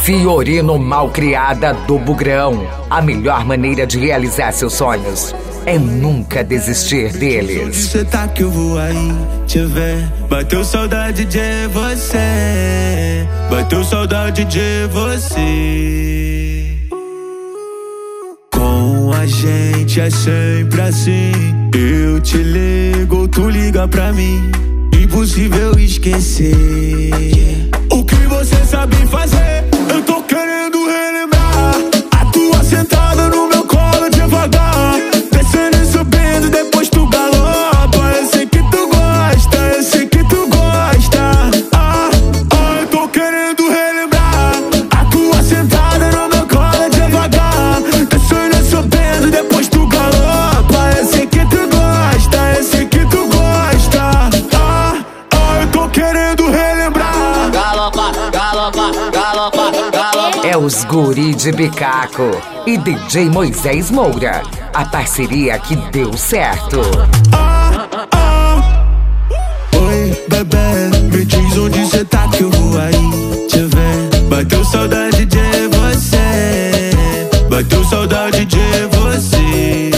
Fiorino Malcriada do Bugrão. A melhor maneira de realizar seus sonhos é nunca desistir deles. Você tá que eu vou aí te ver. Bateu saudade de você. Bateu saudade de você. Com a gente é sempre assim. Eu te ligo, tu liga pra mim. Impossível esquecer o que você sabe fazer. Eu tô querendo relembrar a tua sentada no meu colo devagar, descendo e subindo, depois tu galopa. Eu sei que tu gosta, eu sei que tu gosta. Eu tô querendo relembrar a tua sentada no meu colo devagar, descendo e subindo, depois tu galopa. Eu sei que tu gosta, eu sei que tu gosta. Eu tô querendo relembrar. Galopa, galopa, galopa, galopa. É os Guri de Bicaco e DJ Moisés Moura. A parceria que deu certo. Oi, bebê, me diz onde cê tá que eu vou aí te ver. Bateu saudade de você. Bateu saudade de você.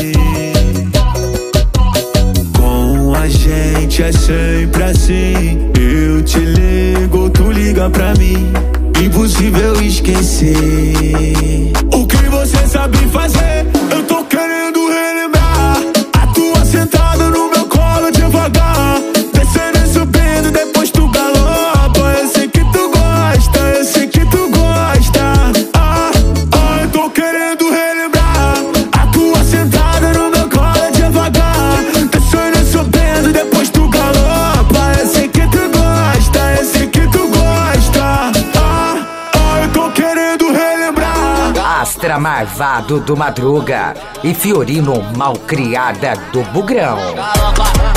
Com a gente é sempre assim. Eu te ligo, tu liga pra mim. Impossível esquecer o que você sabe fazer. Eu tô querendo relembrar a tua sentada no meu colo devagar, descendo e subindo, depois tu galopa. Eu sei que tu gosta, eu sei que tu gosta. Eu tô querendo relembrar a tua sentada no meu colo devagar, descendo e subindo, depois tu galopa. Eu sei que tu gosta, eu sei que tu gosta. Eu tô querendo relembrar. Astra Marvado do Madruga e Fiorino Malcriada do Bugrão. Galopa,